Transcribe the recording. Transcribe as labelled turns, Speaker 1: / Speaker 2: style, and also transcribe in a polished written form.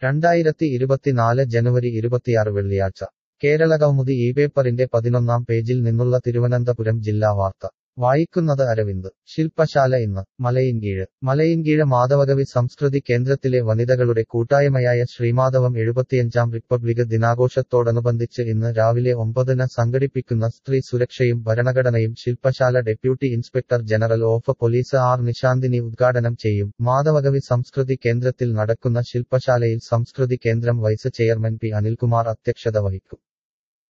Speaker 1: 2024 ജനുവരി 26 വെള്ളിയാഴ്ച കേരളകൗമുദി ഈ പേപ്പറിന്റെ 11-ാം പേജിൽ നിന്നുള്ള തിരുവനന്തപുരം ജില്ലാ വാർത്ത വായിക്കുന്നത് അരവിന്ദ്. ശില്പശാല ഇന്ന് മലയിൻകീഴ് മാധവകവി സംസ്കൃതി കേന്ദ്രത്തിലെ വനിതകളുടെ കൂട്ടായ്മയായ ശ്രീമാധവം 75-ാം റിപ്പബ്ലിക് ദിനാഘോഷത്തോടനുബന്ധിച്ച് ഇന്ന് രാവിലെ 9-ന് സംഘടിപ്പിക്കുന്ന സ്ത്രീ സുരക്ഷയും ഭരണഘടനയും ശില്പശാല deputy inspector general of police R Nishanthini ഉദ്ഘാടനം ചെയ്യും. മാധവകവി സംസ്കൃതി കേന്ദ്രത്തിൽ നടക്കുന്ന ശില്പശാലയിൽ സംസ്കൃതി കേന്ദ്രം വൈസ് ചെയർമാൻ പി. അനിൽകുമാർ അധ്യക്ഷത വഹിക്കും.